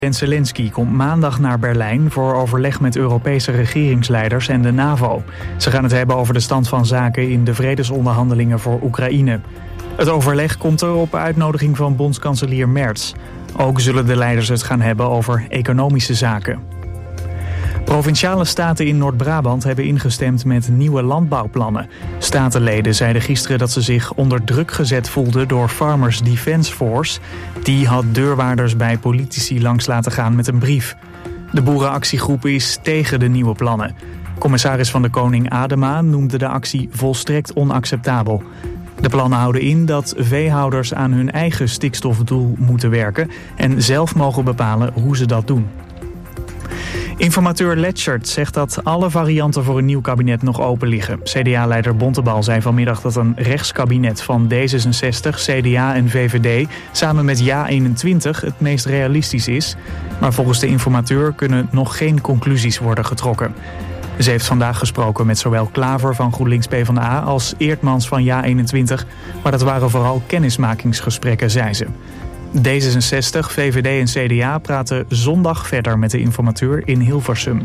President Zelensky komt maandag naar Berlijn voor overleg met Europese regeringsleiders en de NAVO. Ze gaan het hebben over de stand van zaken in de vredesonderhandelingen voor Oekraïne. Het overleg komt er op uitnodiging van bondskanselier Merz. Ook zullen de leiders het gaan hebben over economische zaken. Provinciale staten in Noord-Brabant hebben ingestemd met nieuwe landbouwplannen. Statenleden zeiden gisteren dat ze zich onder druk gezet voelden door Farmers Defence Force. Die had deurwaarders bij politici langs laten gaan met een brief. De boerenactiegroep is tegen de nieuwe plannen. Commissaris van de Koning Adema noemde de actie volstrekt onacceptabel. De plannen houden in dat veehouders aan hun eigen stikstofdoel moeten werken en zelf mogen bepalen hoe ze dat doen. Informateur Letchert zegt dat alle varianten voor een nieuw kabinet nog open liggen. CDA-leider Bontebal zei vanmiddag dat een rechtskabinet van D66, CDA en VVD samen met JA21 het meest realistisch is. Maar volgens de informateur kunnen nog geen conclusies worden getrokken. Ze heeft vandaag gesproken met zowel Klaver van GroenLinks PvdA als Eertmans van JA21, maar dat waren vooral kennismakingsgesprekken, zei ze. D66, VVD en CDA praten zondag verder met de informateur in Hilversum.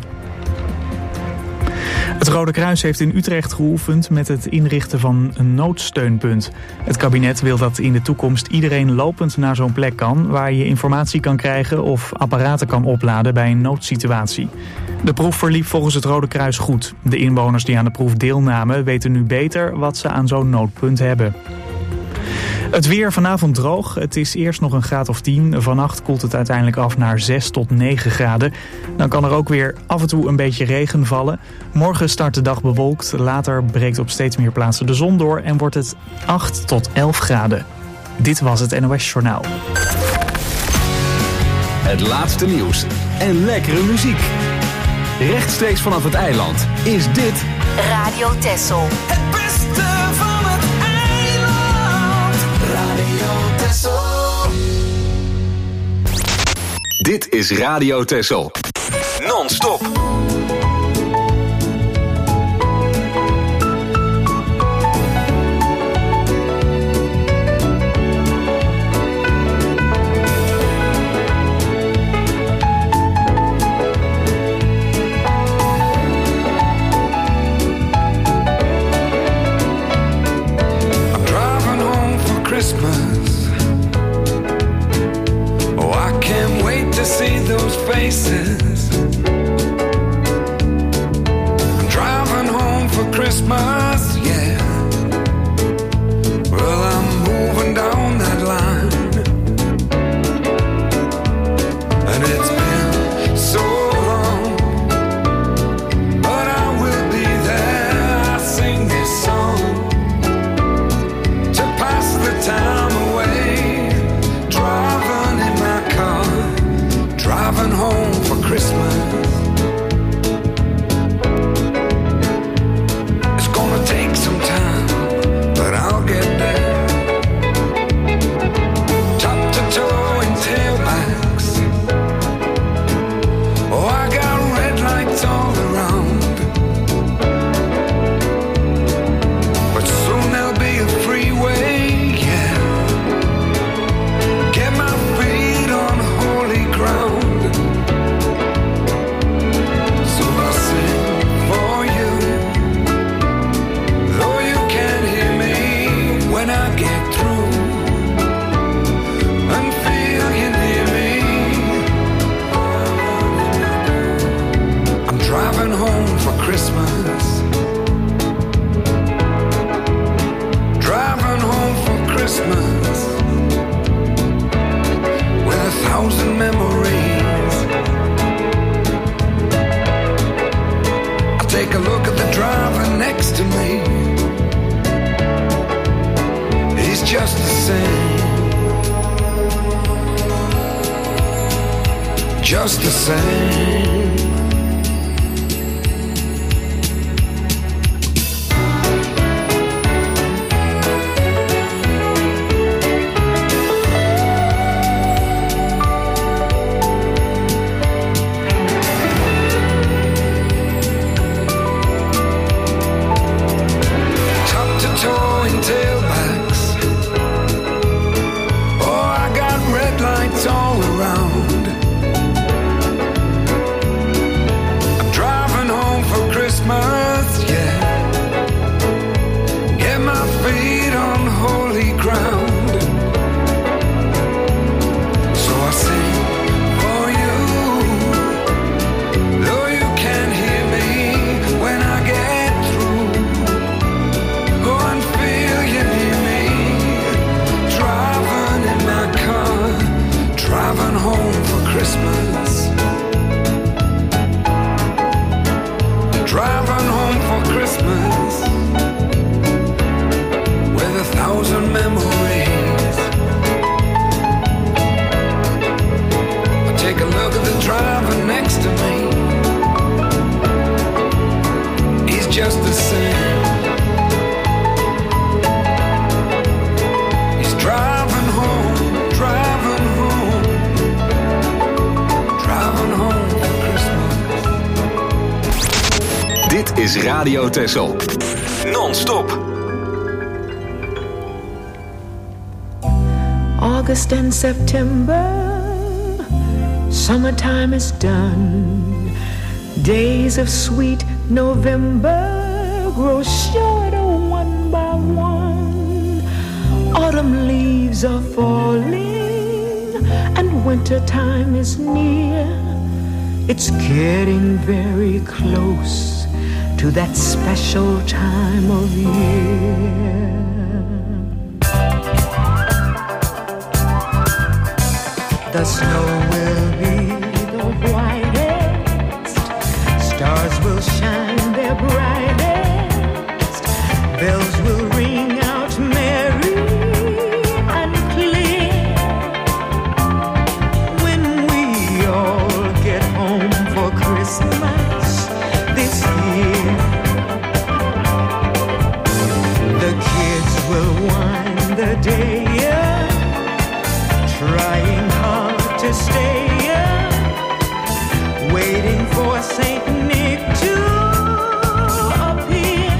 Het Rode Kruis heeft in Utrecht geoefend met het inrichten van een noodsteunpunt. Het kabinet wil dat in de toekomst iedereen lopend naar zo'n plek kan, waar je informatie kan krijgen of apparaten kan opladen bij een noodsituatie. De proef verliep volgens het Rode Kruis goed. De inwoners die aan de proef deelnamen weten nu beter wat ze aan zo'n noodpunt hebben. Het weer vanavond droog. Het is eerst nog een graad of 10. Vannacht koelt het uiteindelijk af naar 6 tot 9 graden. Dan kan er ook weer af en toe een beetje regen vallen. Morgen start de dag bewolkt. Later breekt op steeds meer plaatsen de zon door en wordt het 8 tot 11 graden. Dit was het NOS Journaal. Het laatste nieuws en lekkere muziek. Rechtstreeks vanaf het eiland is dit Radio Texel. Het beste van het eiland. Radio Texel. Dit is Radio Texel. Non-stop. See those faces. I'm driving home for Christmas, yeah. Well, I'm moving down that line, and it's been so long, but I will be there. I sing this song to pass the time away, driving in my car. Driving home for Christmas. It's gonna take some time, but I'll get there. Top to toe in tailbacks. Oh, I got red lights all around, but soon there'll be a freeway, yeah. Get my feet on holy ground. Driving home for Christmas. Driving home for Christmas. With 1,000 memories. I take a look at the driver next to me. He's just the same. Just the same. All around. Christmas. Driving home for Christmas with 1,000 memories. I take a look at the driver next to me. He's just the same. He's driving home, driving home, driving home for Christmas. Dit is Radio Texel. Non-stop. August and September, summertime is done. Days of sweet November grow shorter one by one. Autumn leaves are falling and wintertime is near. It's getting very close to that special time of year. The snow will be the whitest, stars will shine their brightest, bells will ring out merry and clear. When we all get home for Christmas this year, the kids will wind the day up, trying hard to stay up, waiting for Saint Nick to appear.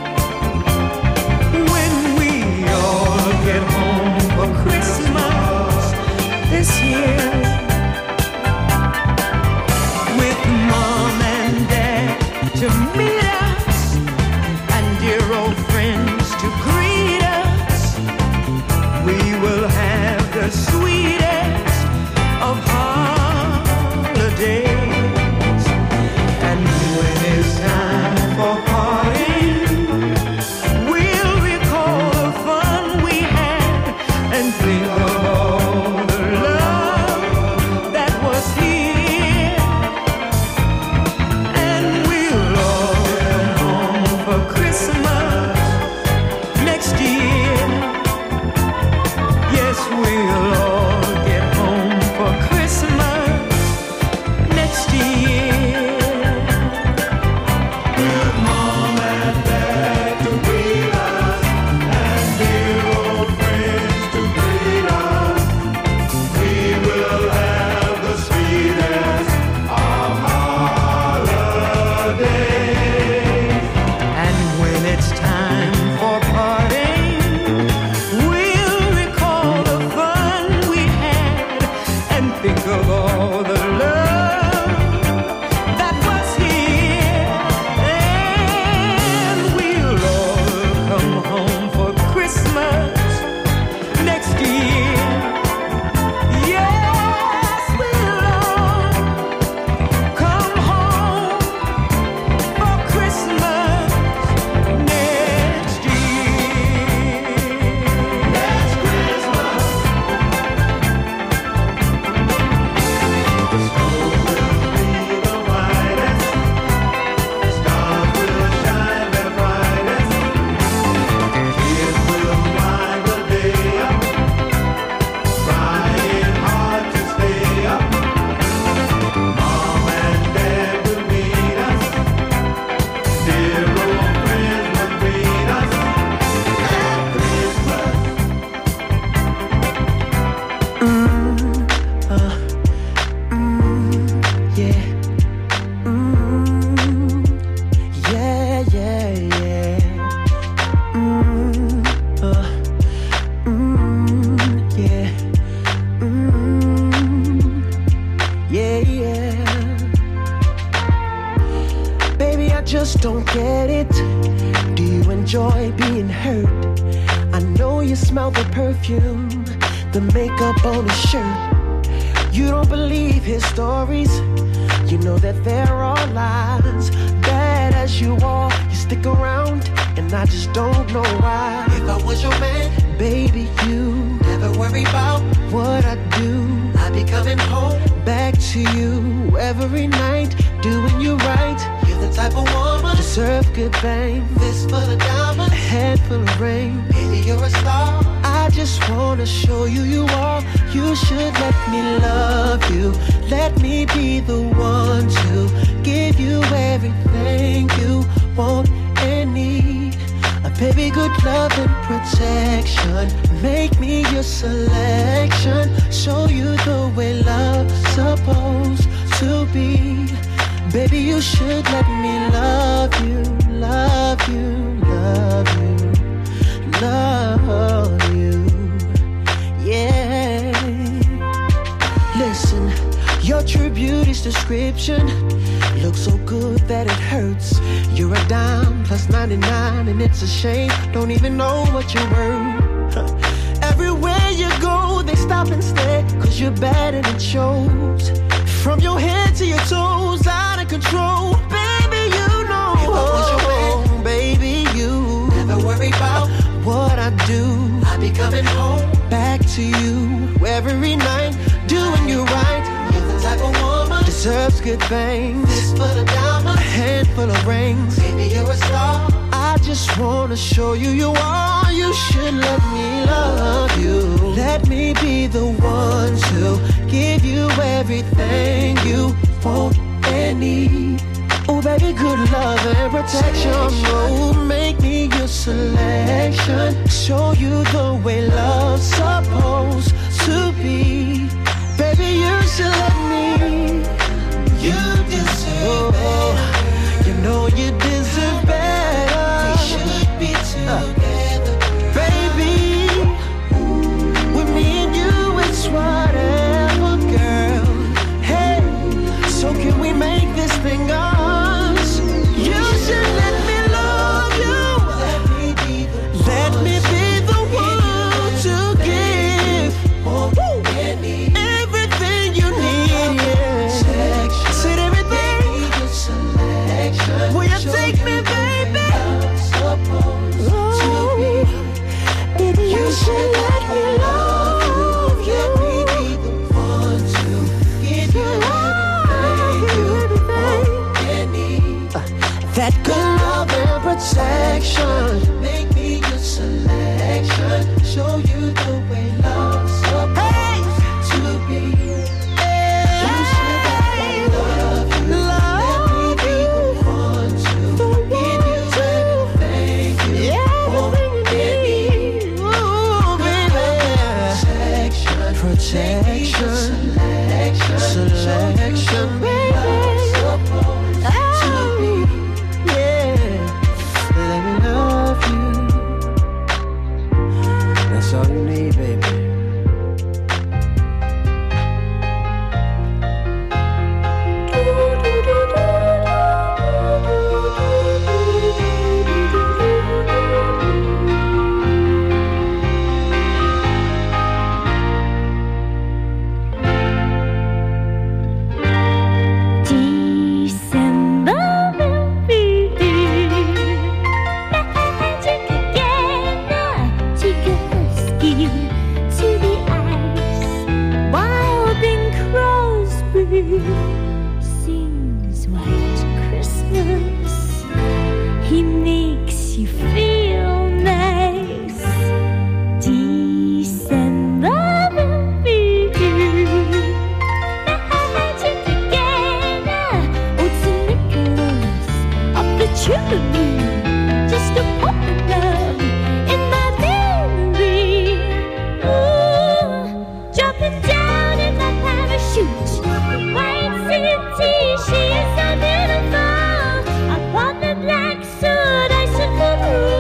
When we all get home for Christmas this year, with Mom and Dad to meet us and dear old friends to greet us, we will have the sweetest of holidays. And when it's time for parting, we'll recall the fun we had and think of all the love that was here. And we'll all come home for Christmas next year. Yes, we'll all get home for Christmas next year. With Mom and Dad to greet us and dear old friends to greet us, we will have the sweetest of holidays. And when it's time for parting, we'll recall the fun we had and think of all the love that was here. And we'll all come home for Christmas next year. Yes, we'll all come home for Christmas next year. Next Christmas. The snow will be the whitest, stars will shine their brightest, kids will wind the day up, trying hard to stay up. Mom and Dad will meet us, dear old friends will greet us at Christmas. Yeah. Yeah, yeah, yeah. Yeah. Yeah, yeah. Baby, I just don't get it. Do you enjoy being hurt? I know you smell the perfume, the makeup on his shirt. You don't believe his stories. You know that there are lies. Bad as you are, you stick around, and I just don't know why. If I was your man, baby, you never worry about what I do. I'd be coming home back to you every night, doing you right. You're the type of woman deserve good fame. This for the diamond, a head full of rain. Baby, you're a star. I just wanna show you you are. You should let me love you. Let me be the one to give you everything you want and need. A baby, good love and protection. Make me your selection. Show you the way love's supposed to be. Baby, you should let me love you, love you, love you, love you. Yeah. Listen, your true beauty's description looks so good that it hurts. You're a dime plus 99 and it's a shame. Don't even know what you're worth. Everywhere you go, they stop and stare, 'cause you're bad and it shows. From your head to your toes, out of control. Baby, you know. If I was your man, baby, you never worry about what I do. I'll be coming home back to you every night, doing you right. You're the type of woman deserves good things. This for the diamond, a handful of rings. Baby, you're a star. I just wanna show you you are. You should let me love you. Let me be the one to give you everything you want and need. Oh, baby, good love and protection. Oh, make me your selection. Show you the way love's supposed to be. Baby, you should let me. You deserve better. You know you deserve better. We should be together, baby. With me and you, it's whatever, girl. Hey, so can we make this thing us? You should let me love you. Let me be the one to give everything you need. Yeah. Said everything. Will you take me, baby? Oh, baby, you should let me love you. Let me be the one to give you everything you need. That good love and protection. Make me your selection. Show you the way love's supposed to be. You should let me love you. Let me be the one to give you everything you want and need. Ooh, baby. Protection. Selection, baby. Yeah. Let me love you. That's all you need, baby. Sings White Christmas. He makes you feel nice. December baby. Magic together. Oh, St. Nicholas up the chimney. Just a pop of love in my memory. Ooh, jumping down in my parachute. White city, she's so beautiful. Upon the black suit, I should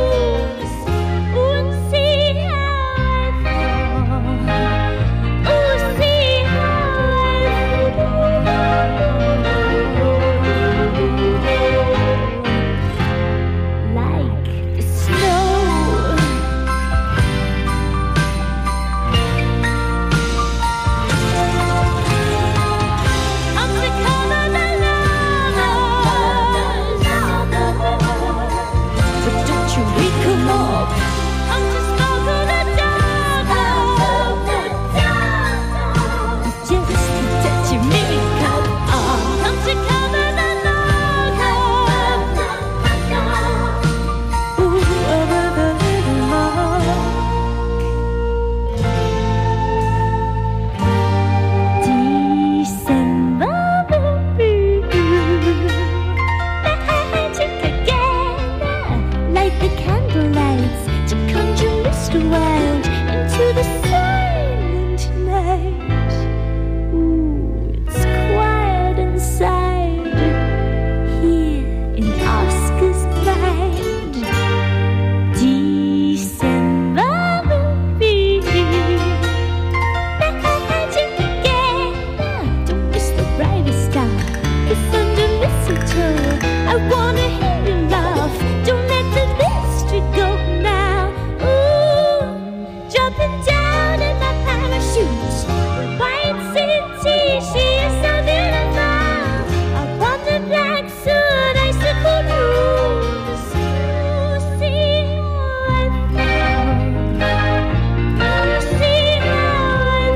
I wanna hear you laugh. Don't let the mystery go now. Ooh, jumping down in my parachute. White city, she is so beautiful. Up on the black suit, icicle rules. You see how I feel. You see how I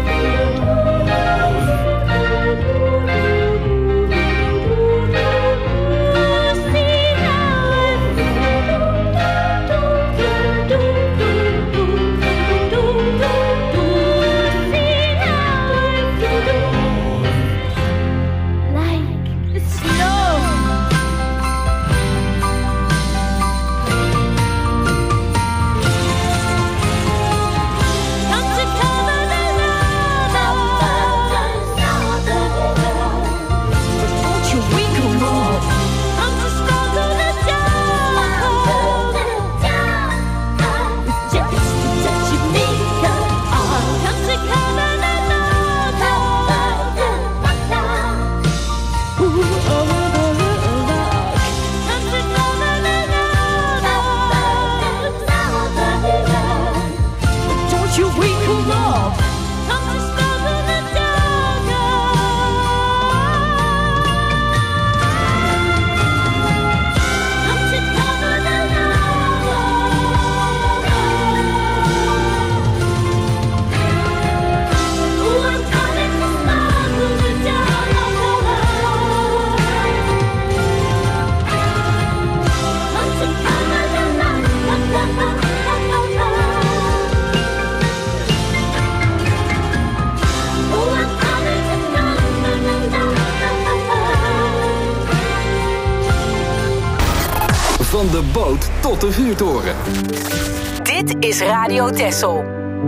Van de boot tot de vuurtoren. Dit is Radio Texel.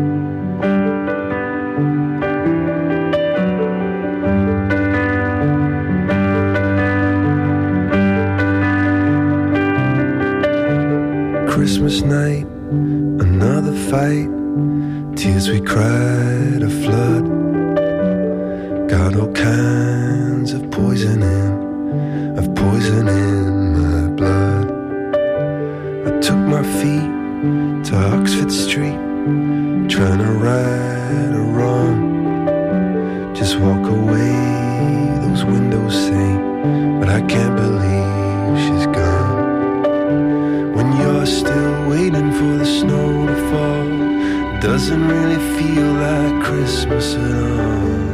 Christmas night, another fight. Tears we cried, a flood. Got all kinds of poison in my blood. I took my feet to Oxford Street, trying to right a wrong. Just walk away, those windows say, but I can't believe she's gone. When you're still waiting for the snow to fall, it doesn't really feel like Christmas at all.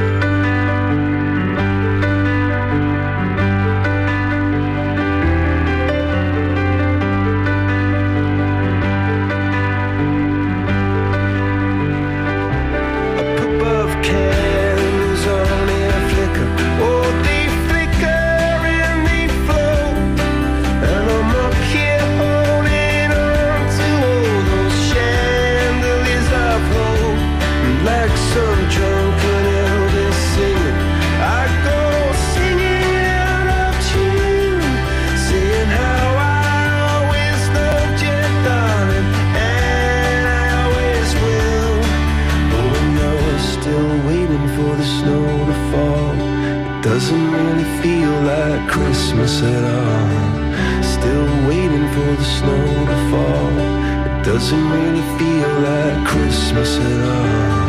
Doesn't really feel like Christmas at all. Still waiting for the snow to fall. It doesn't really feel like Christmas at all.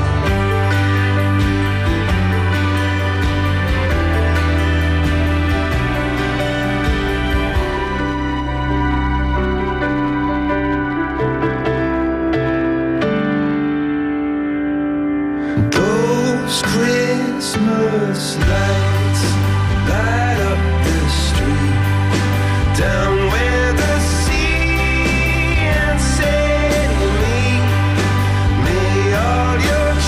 Those Christmas lights light up the street, down where the sea and say to me, may all your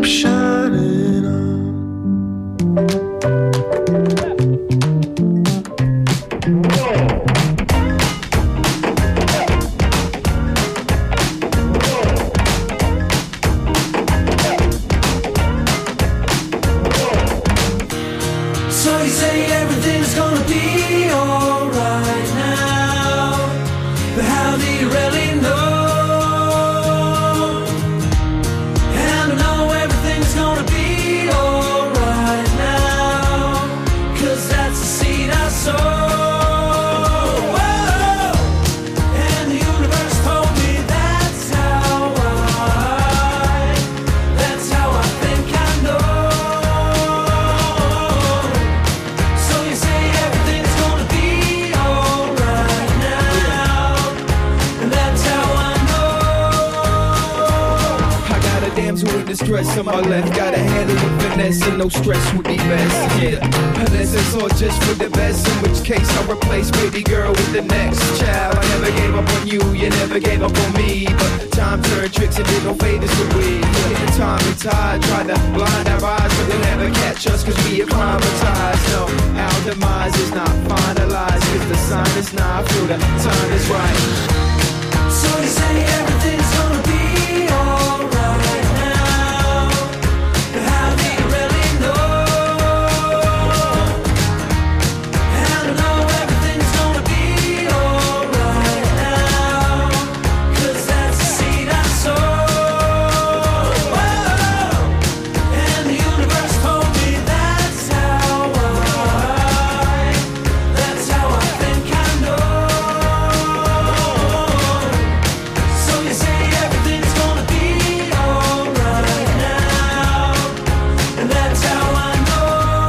keep shining on. So you say everything's gonna be alright now, but how do you really know? And I know everything's gonna be alright now, 'cause that's the seed I sow. Whoa. And the universe told me that's how I think I know. So you say everything's gonna be alright now, and that's how I know. I got a damsel in distress on my left. Gotta handle with finesse and no stress would be best. Yeah, unless it's all just for the best. In which case I'll replace baby girl with the next child. I never gave up on you, you never gave up on me. But time turned tricks and did no favors to we. The time and tide tried to blind our eyes, but they'll never catch us 'cause we acclimatized. No, our demise is not finalized 'cause the sign is not. I feel the time is right. So you say everything's gonna be alright now, but how do you really know? And I know everything's gonna be alright now, 'cause that's the seed I sow. Whoa. And the universe told me that's how I think I know. So you say everything's gonna be alright now, and that's how I know.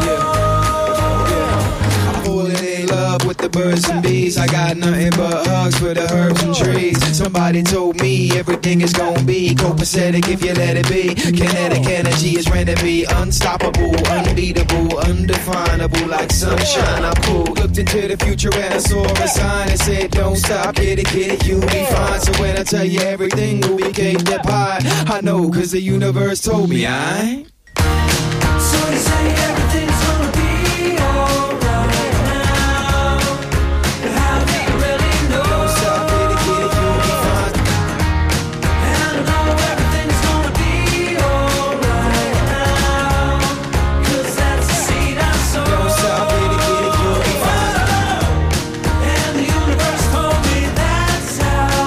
I'm falling in love with the birds and bees. I got nothing but hugs for the herbs and trees. Somebody told me everything is gonna be copacetic if you let it be. Kinetic energy is ready to be unstoppable, unbeatable, undefinable, like sunshine. I pulled, looked into the future and I saw a sign that said, "Don't stop, get it, you'll be fine." So when I tell you everything will be cake that pie, I know 'cause the universe told me I. So you say everything's gonna be alright now, but how do you really know? Don't stop, get it, you'll be fine. And I know everything's gonna be alright now, 'cause that's the seed I sow. Don't stop, get it, you'll be fine. And the universe told me that's how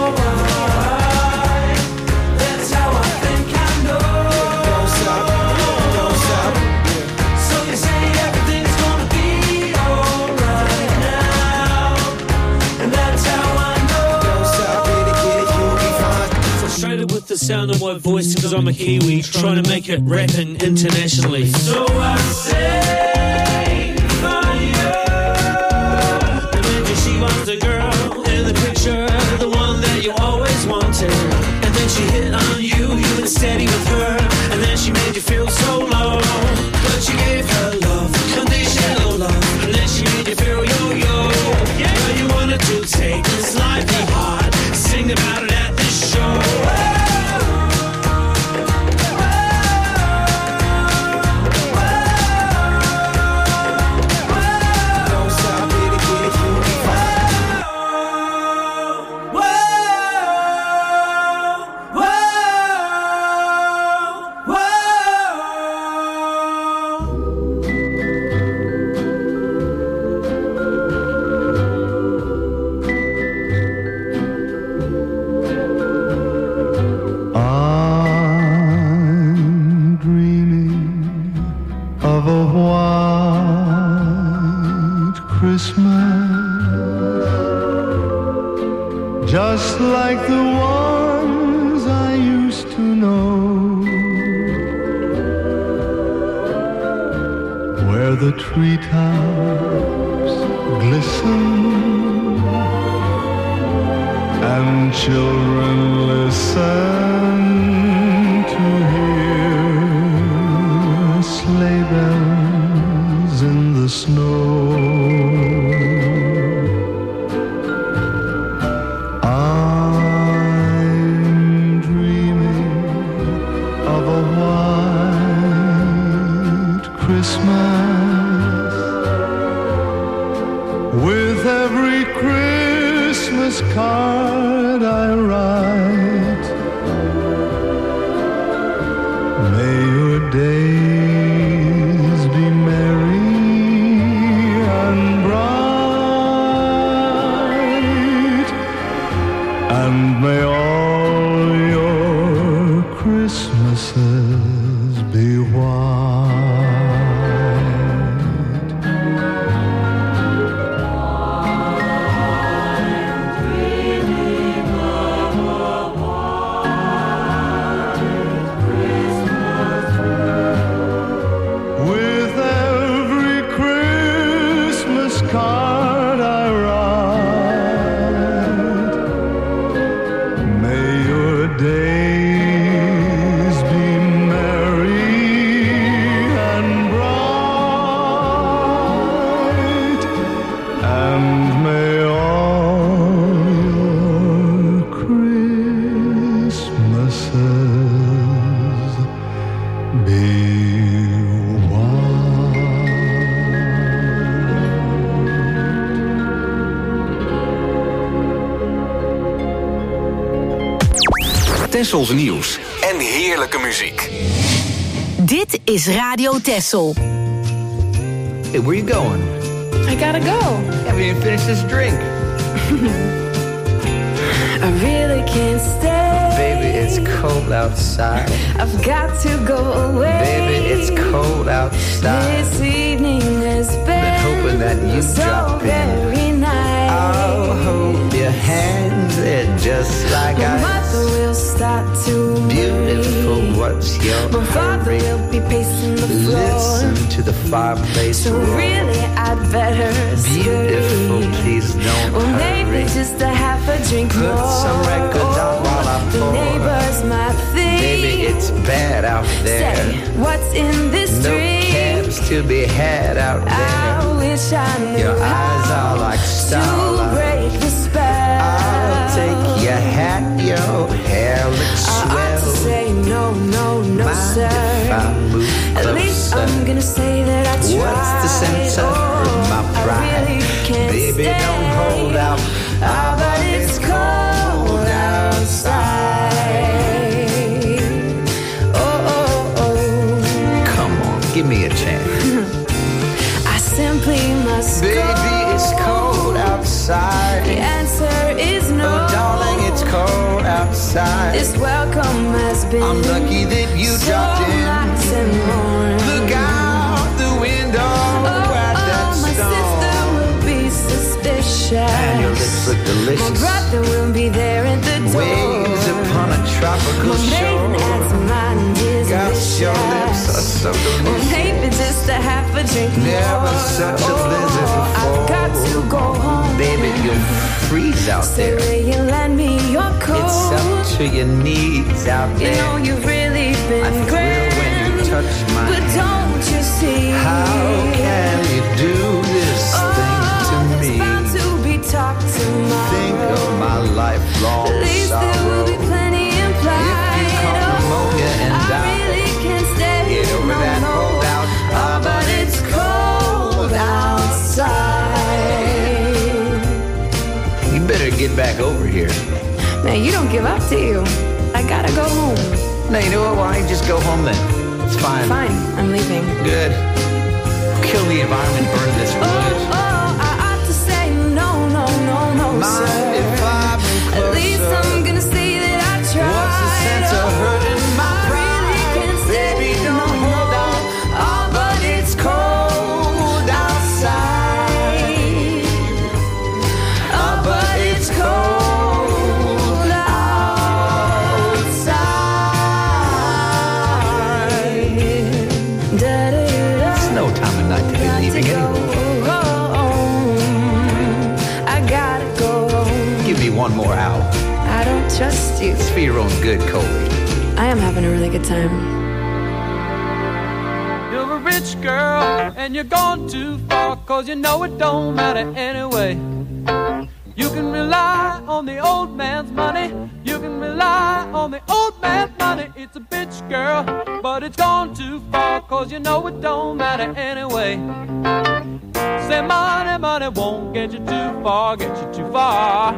I think I know. Don't stop, don't stop. So you say everything's gonna be alright now, and that's how I know. Don't stop, get it, you'll be fine. Frustrated with the sound of my voice because I'm a Kiwi, trying to make it rapping internationally. So I sing for you. Imagine she was the girl in the picture, the one that you always wanted. And then she hit on you, you went steady with her, and then she made you feel so low. But you gave her love, conditional love, and then she made you feel yo-yo. Yeah, you wanted to take this life to heart, sing about it at this show. Don't stop, get it, you'll be fine. I'm dreaming of a white Christmas, just like the ones I used to know, where the treetops glisten and children listen to hear sleigh bells in the snow. I'm dreaming of a white Christmas. With every Christmas card I write, may your days be merry and bright, and may all your Christmases be white. With every Christmas card I write, may your days be merry and bright, and may all your Christmases be Tessels nieuws en heerlijke muziek. Dit is Radio Tessel. Hey, where you going? I gotta go. Haven't even finished this drink. I really can't stay. Baby, it's cold outside. I've got to go away. Baby, it's cold outside. This evening has been hoping that you so drop in. very nice. I'll hold your hands, they're just like My ice. mother will start to Beautiful, worry. what's your My father hurry? will be pacing the floor. Listen to the fireplace So roar. really I'd better Beautiful, scurry. please don't Or maybe hurry. just a half a drink Put more. some records on while I The pour. neighbors might think. Baby, it's bad out there. Say, what's in this No drink? cabs to be had out there. I wish I knew Your eyes how are like to starlight. break the spell. I'll take your hat, your hair looks I ought to swell. say no, no, no, Mind sir. if I move At least closer? I'm gonna say that I tried. What's the sense of my pride? I really can't Baby, stay. don't hold out. But it's cold outside. Oh, oh, oh. Come on, give me a chance. I simply must Baby, go. it's cold outside. The answer is no. Oh, darling, it's cold outside. This welcome has been I'm lucky that you so dropped in. nice and warm. Look out the window at that my storm. sister will be suspicious. And your lips look My delicious. brother will be there at the door. Waves upon a tropical My shore. maiden aunt's mind is Gosh, your lips are so Or delicious. maybe just a half a drink Never more. such a blizzard before. I've got to go home. Baby, you'll freeze out So there. will you lend me your coat? It's up to your knees out You there. know you've really been I thrill when you grand. touch my But hand. don't you see? How can you do this thing to there's me? bound to be talk tomorrow. Think of my lifelong At least there will sorrow. be plenty implied. If you caught pneumonia and I died, really can't stay. get over that holdout. But it's cold outside. You better get back over here. Man, you don't give up, do you? I gotta go home. No, you know what? Why don't you just go home then? It's fine. Fine, I'm leaving. Good. Kill the environment, burn this wood. Oh, I ought to say no, no, no, no, sir. Mind if I move At least closer? I'm gonna say that I tried. What's the sense of hurting my I really pride? can't stay. Baby, don't hold out. But it's cold outside. But it's cold outside. Da-da-da. It's no time of night to be leaving anyway. I gotta go home. Give me one more hour. I don't trust you. It's for your own good, Colby. I am having a really good time. You're a rich girl and you're gone too far, 'cause you know it don't matter anyway. You can rely on the old man's money. You can rely on the old man's money. It's a bitch, girl, but it's gone too far, 'cause you know it don't matter anyway. Say money, money won't get you too far, get you too far.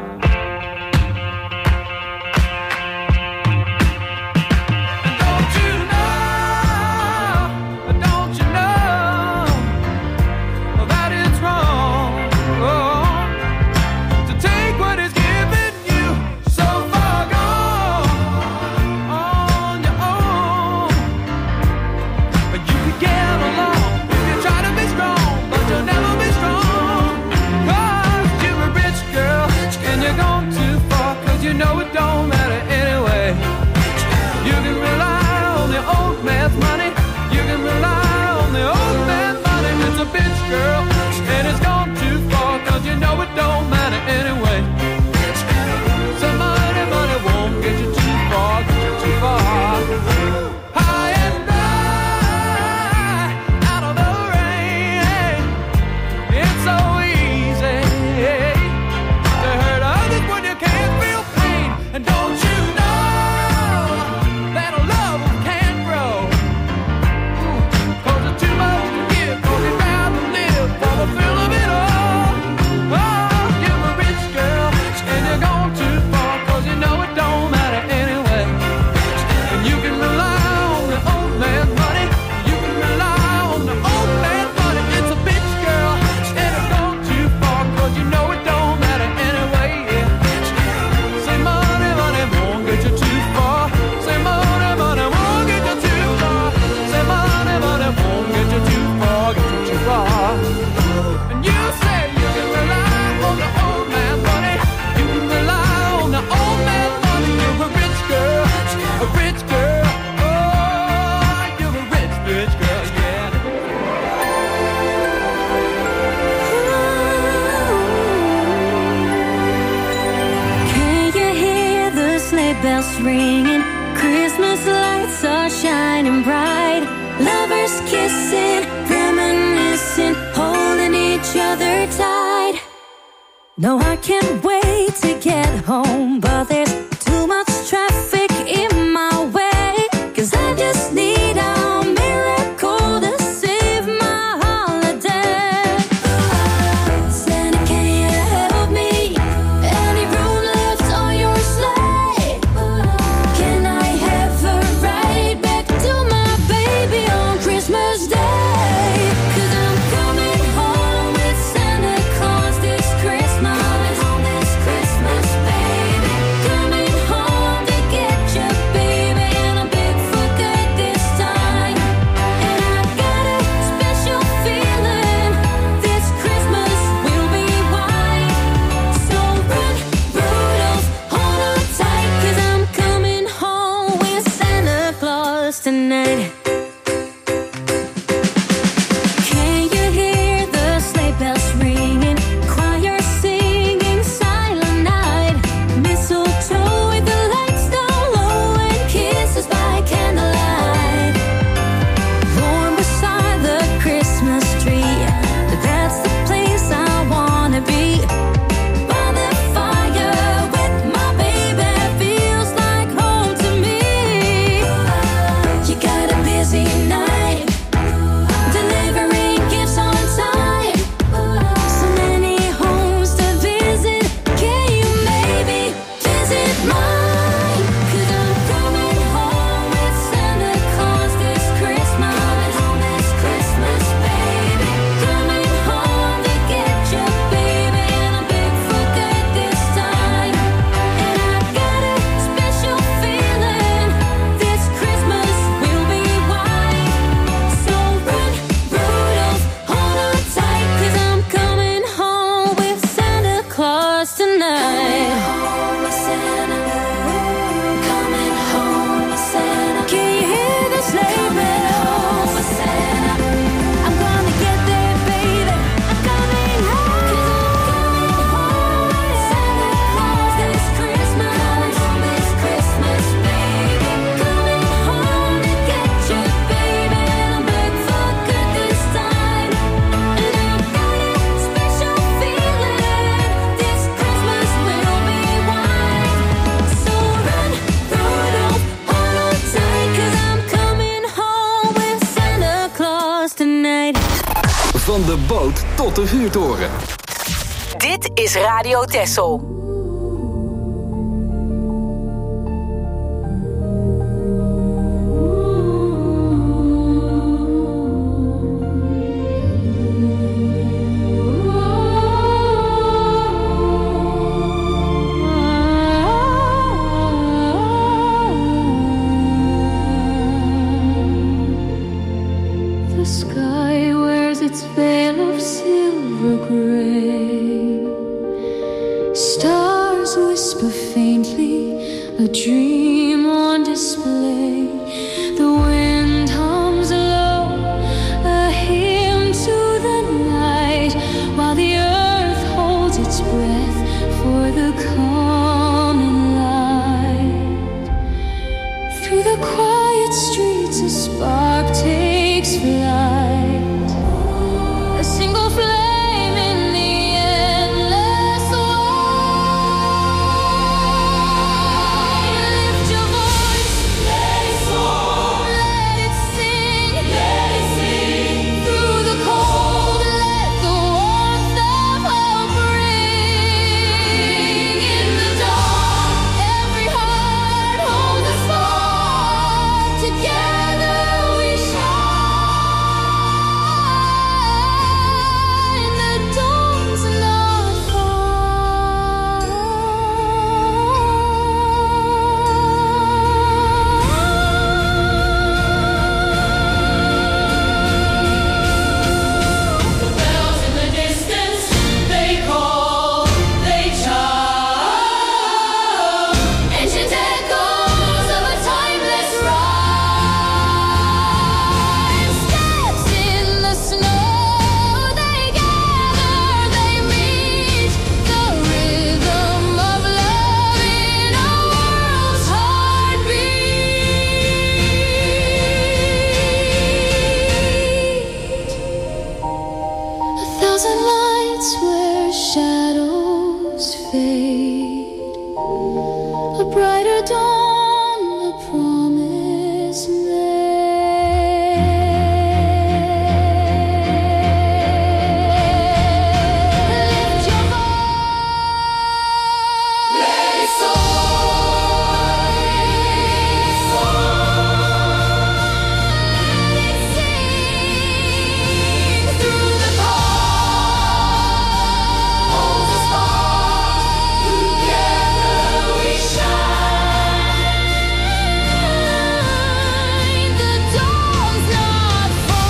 You know it don't matter anyway. You can rely on the old man's money. You can rely on the old man's money. It's a bitch, girl, and it's gone too far, 'cause you know it don't matter anyway. So money, money won't get you too far, get you too far. High and dry, out of the rain. It's so easy to hurt others when you can't feel. And don't you know that love can't grow? 'Cause it's too much to give, 'cause you'd rather live for the thrill of it all. Oh, you're a rich girl, and you're gone too far, 'cause you know it don't matter anyway. And you can rely on the old man's money. You can rely on the old man's money. It's a bitch, girl, and it's gone too far, 'cause you know it don't matter anyway. Yeah. Say money won't get you too far. Say money, money won't get you too far. Say money, money won't get you too far, get you too far. And you say you can rely on the old man's money. You can rely on the old man's money. You're a rich girl, a rich girl. Oh, you're a rich, rich girl, yeah. Can you hear the sleigh bells ringing? Christmas lights are shining bright. Lovers kissing, reminiscing, holding each other tight. No, I can't wait to get home, but there's too much traffic in my way. 'Cause I just need a miracle to save my holiday. Santa, can you help me? Any room left on your sleigh? Can I have a ride back to my baby on Christmas Day? 'Cause I'm coming home with Santa Claus this Christmas. This Christmas, baby. Coming home to get you, baby. And I'm big for good this time. And I got a special feeling this Christmas will be white. So run, Rudolph, hold on tight, 'cause I'm coming home with Santa Claus tonight. Can you hear the sleigh bells ringing? Choir singing Silent Night. Mistletoe with the lights down low and kisses by candlelight. Born beside the Christmas tree, that's the place I wanna be. By the fire with my baby feels like home to me. You got a busy Van de boot tot de vuurtoren. Dit is Radio Texel. The sky wears its veil of silver gray. Stars whisper faintly, a dream on display. The wind hums low, a hymn to the night, while the earth holds its breath for the coming light. Through the quiet streets a spark takes flight, a single flame in the endless wide. Lift your voice, let it soar, let it sing, through the cold, let the warmth of hope bring. In the dark, every heart holds a spark. Together we shine. The dawn's not far. The bells in the distance, they call, they chime. Ancient echoes of a timeless rhyme. Steps in the snow, they gather, they meet. The rhythm of love in a world's heartbeat. A thousand lights where shadows fade, a brighter dawn, a promise made. Lift your voice, let it soar, let it sing through the calm. Hold the spark, together we shine. The dawn's not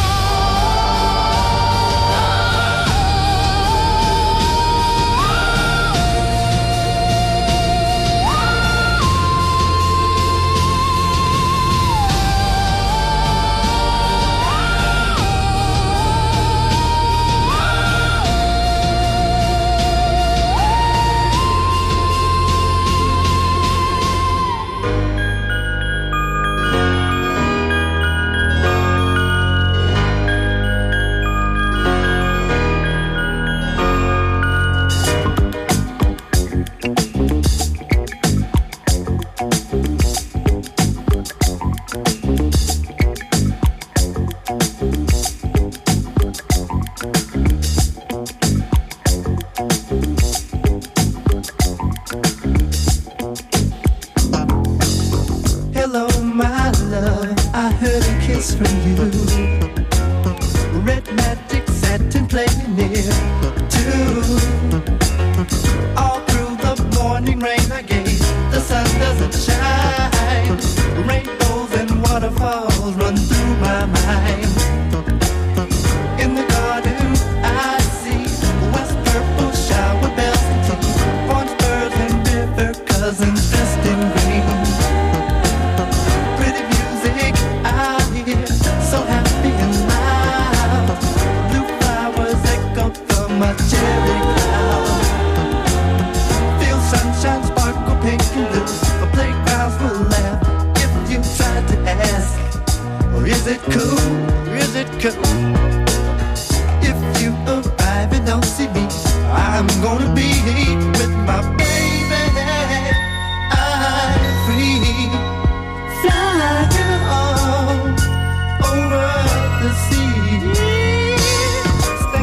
Hello, my love. I heard a kiss from you. Red magic satin playing near too. All through the morning rain I gave. The sun doesn't shine. Rainbows and waterfalls run through my mind. In the garden I see west purple shower bells and tea. Orange birds and river cousins dressed in green. Pretty music I hear, so happy and loud. Blue flowers echo from my cherry cloud. Feel sunshine sparkle pink and blue. The playgrounds will laugh if you try to ask, or is it cool? Or is it cool? If you arrive and don't see me, I'm gonna be with my baby. I'm free, flying all over the sea.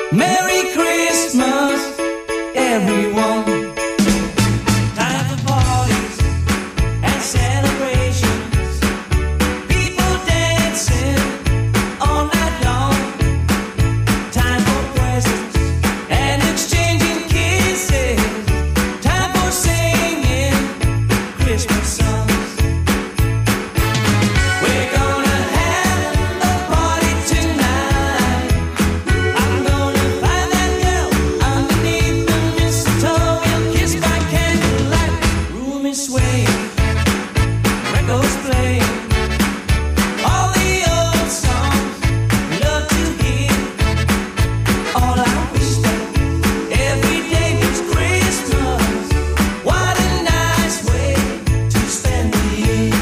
Merry Christmas, everyone. Time for parties and celebrations. People dancing all night long. Time for presents and exchanging kisses. Time for singing Christmas songs. We're gonna have a party tonight. I'm gonna find that girl underneath the mistletoe. We'll kiss by candlelight. Room is swaying, records playing. All the old songs we love to hear. All I wish that every day was Christmas. What a nice way to spend the year.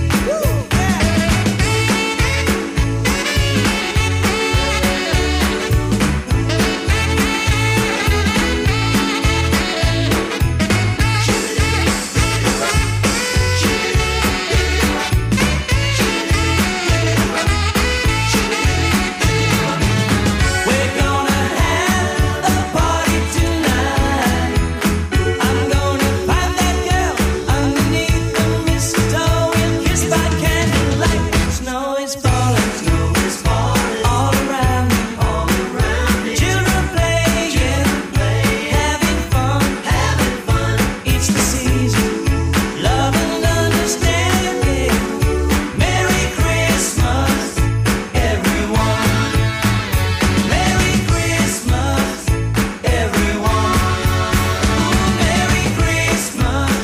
We're gonna have a party tonight. I'm gonna find that girl underneath the mistletoe. We'll kiss by candlelight. Snow is falling all around me. Children playing, having fun. It's the season, love and understanding. Merry Christmas, everyone. Merry Christmas, everyone. Merry Christmas,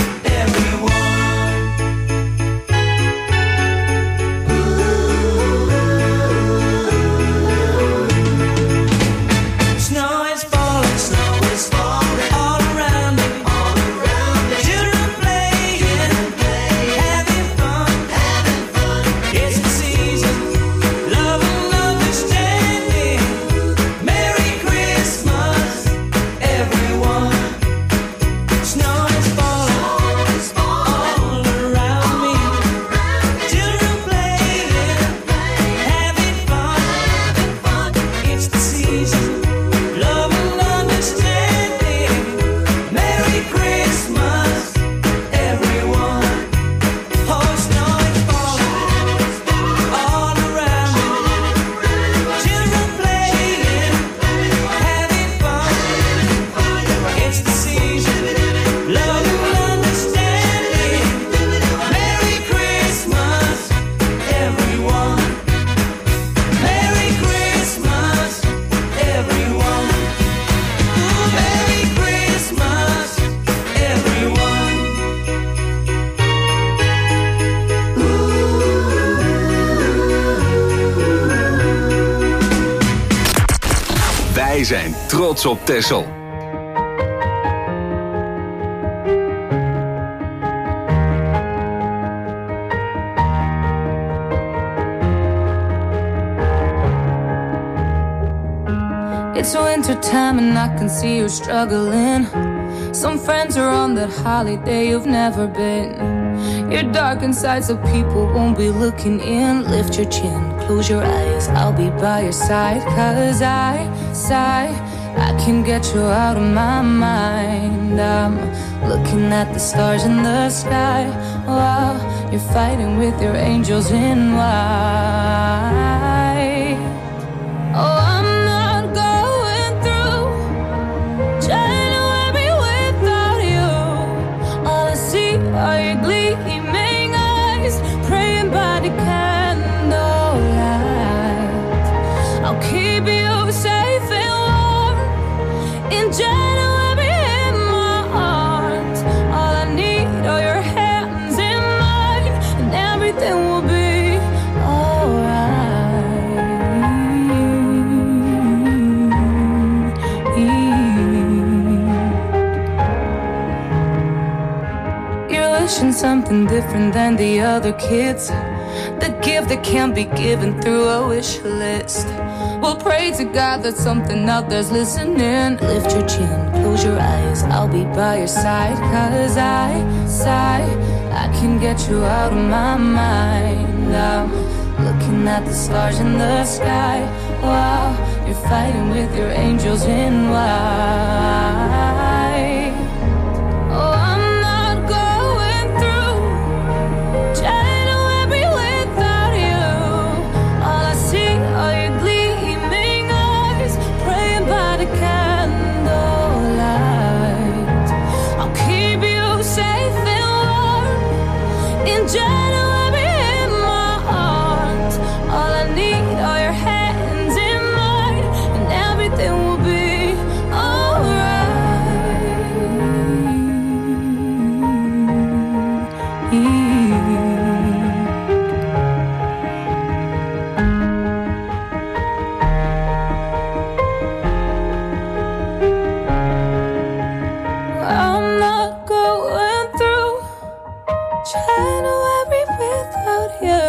everyone. Snow is falling all around me. Children playing, having fun. It's the season, love and understanding. Merry Christmas, everyone. Snow is falling all around me. Children playing, having fun. It's the season, love and understanding. Merry Christmas, everyone. Oh, snow is falling all around me. Children playing, having fun. It's the season, love and understanding. Merry Christmas, everyone. Merry Christmas, everyone. Merry Christmas, everyone. Wij zijn trots op Texel. It's winter time and I can see you're struggling. Some friends are on that holiday you've never been. You're dark inside so people won't be looking in. Lift your chin, close your eyes, I'll be by your side. 'Cause I can get you out of my mind. I'm looking at the stars in the sky while you're fighting with your angels in white. Oh, I'm not going through January without you. All I see are your gleaming eyes, praying by the candlelight. I'll keep you safe and warm in January in my arms. All I need are your hands in mine, and everything will be something different than the other kids. The gift that can't be given through a wish list. We'll pray to God that something out there's listening. Lift your chin, close your eyes, I'll be by your side. 'Cause I can get you out of my mind. I'm looking at the stars in the sky while You're fighting with your angels in white. Oh, I'm not going through January without you. All I see are your gleaming eyes, praying by the candlelight. I'll keep you safe and warm in January in my arms. All I need are your hands in mine, and everything will be I'm not going through January without you.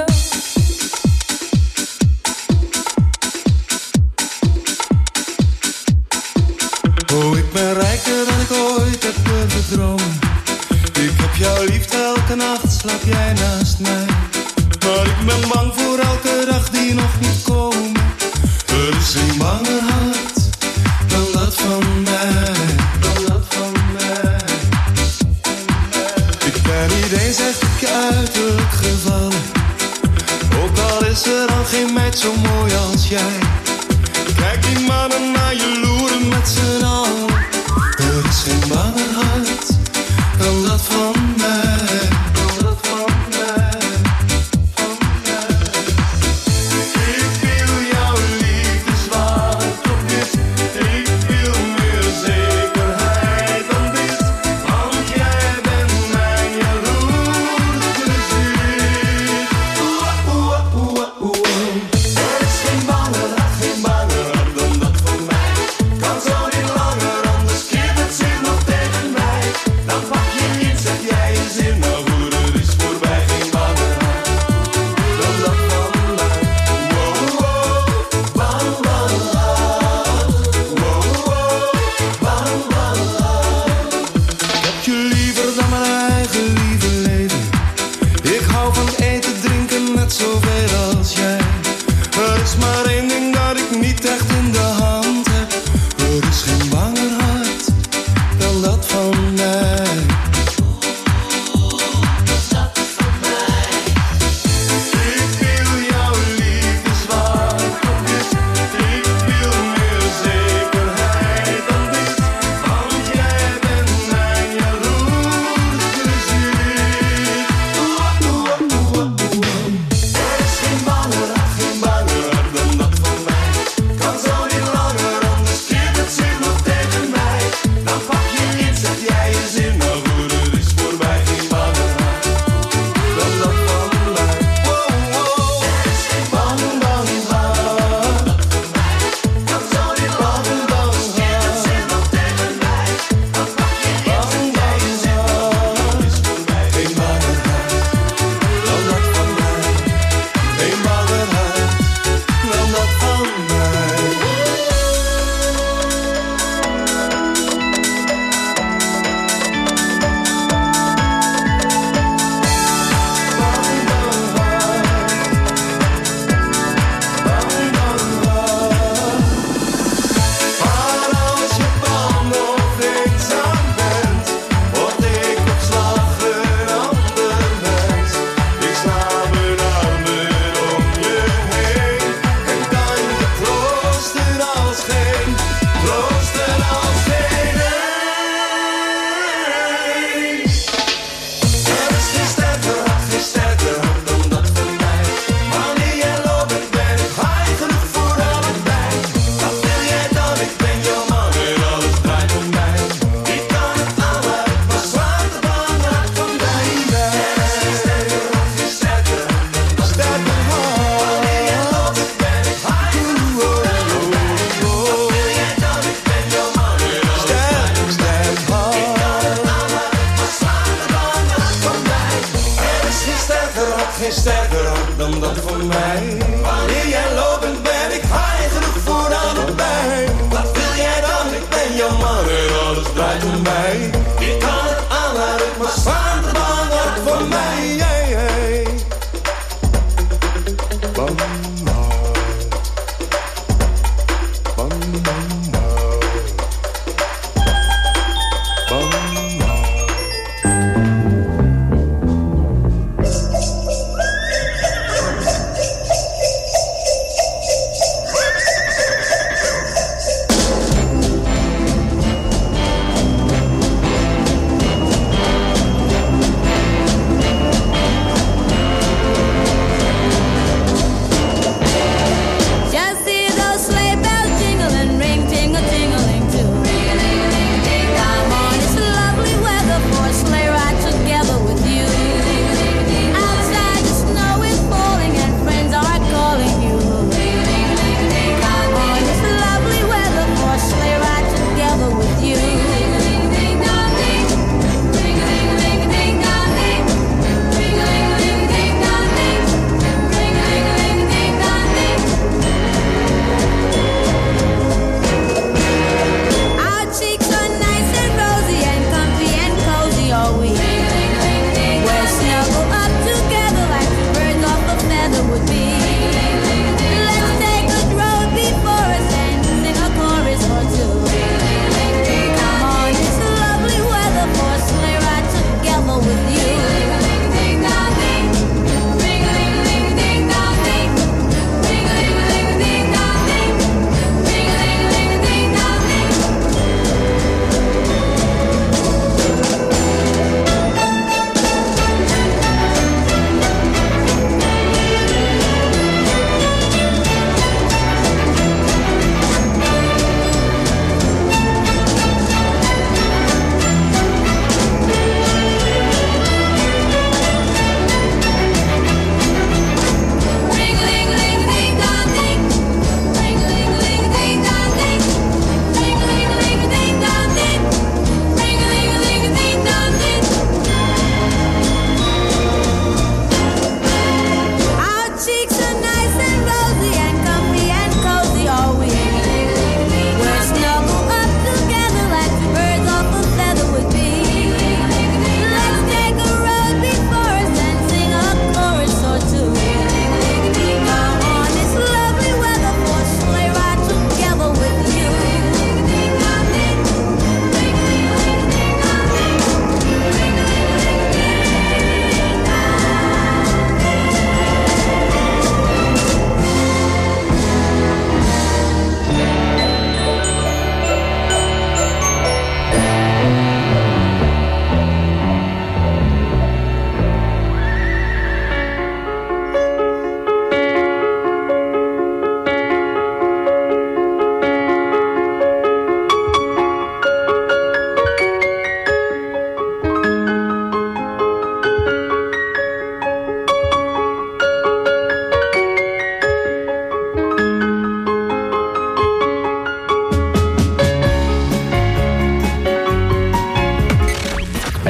Oh, ik ben rijker dan ik ooit heb durven dromen. Ik heb jouw liefde elke nacht, slaap jij naast mij. Maar ik ben bang voor elke dag die nog niet komt. Er is een banger hart dan dat van mij. Dan dat van mij. Ik ben niet eens echt op je uiterlijk gevallen. Ook al is er al geen meid zo mooi als jij. Kijk die mannen naar je loeren met z'n allen. Er is geen banger hart dan dat van mij. Dan dat van mij. Van mij. Ik wil jouw liefde zwart op wit. Ik wil meer zekerheid dan dit. Want jij bent mijn jaloers plezier. Er is geen banger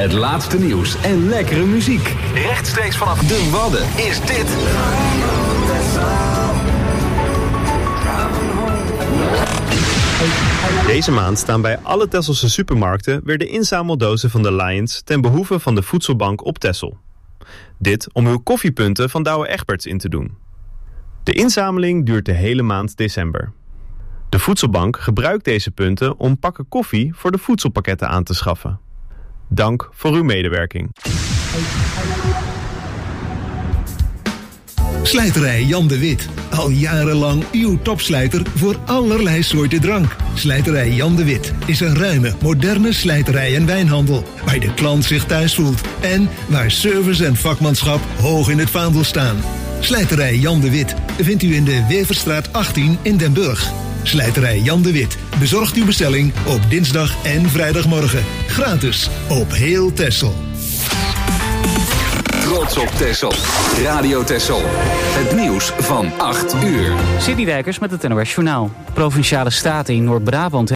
Het laatste nieuws en lekkere muziek. Rechtstreeks vanaf de Wadden is dit... Deze maand staan bij alle Tesselse supermarkten weer de inzameldozen van de Lions ten behoeve van de Voedselbank op Texel. Dit om uw koffiepunten van Douwe Egberts in te doen. De inzameling duurt de hele maand december. De Voedselbank gebruikt deze punten om pakken koffie voor de voedselpakketten aan te schaffen. Dank voor uw medewerking. Slijterij Jan de Wit. Al jarenlang uw topslijter voor allerlei soorten drank. Slijterij Jan de Wit is een ruime, moderne slijterij en wijnhandel. Waar de klant zich thuis voelt. En waar service en vakmanschap hoog in het vaandel staan. Slijterij Jan de Wit vindt u in de Weverstraat 18 in Den Burg. Slijterij Jan de Wit bezorgt uw bestelling op dinsdag en vrijdagmorgen. Gratis op heel Texel. Trots op Texel. Radio Texel. Het nieuws van 8 uur. Sydney Wijkers met het NOS Journaal. Provinciale staten in Noord-Brabant